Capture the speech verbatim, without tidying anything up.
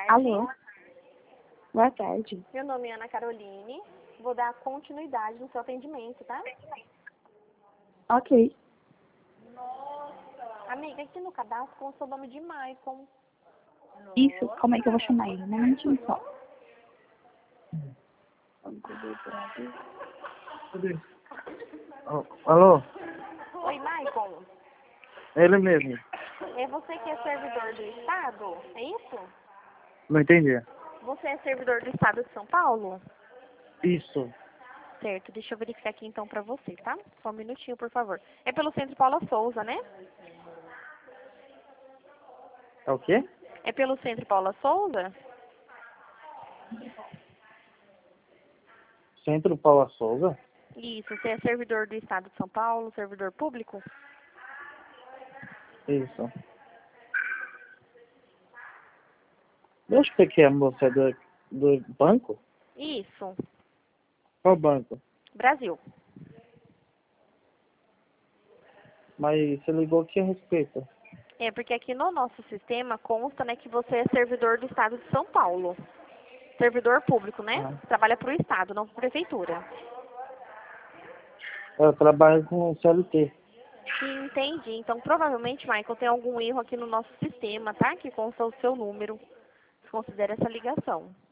tarde. Alô? Boa tarde. Meu nome é Ana Caroline. Vou dar continuidade no seu atendimento, tá? Ok. Amiga, aqui no cadastro com o seu nome de Maicon. Isso, como é que eu vou chamar ele? Um momentinho só. Oh, alô? Oi, Maicon. Ele mesmo. É você que é servidor do Estado? É isso? Não entendi. Você é servidor do Estado de São Paulo? Isso. Certo, deixa eu verificar aqui então pra você, tá? Só um minutinho, por favor. É pelo Centro Paula Souza, né? É o quê? É pelo Centro Paula Souza? Centro Paula Souza? Isso, você é servidor do Estado de São Paulo, servidor público? Isso. Deixa eu ver que é, moça, é do, do banco? Isso, Qual banco? Brasil. Mas você ligou aqui a respeito. É, porque aqui no nosso sistema consta, né, que você é servidor do Estado de São Paulo. Servidor público, né? Ah. Trabalha para o Estado, não para a Prefeitura. Eu trabalho com C L T. Entendi. Então, provavelmente, Michael, tem algum erro aqui no nosso sistema, tá? Que consta o seu número. Considere essa ligação.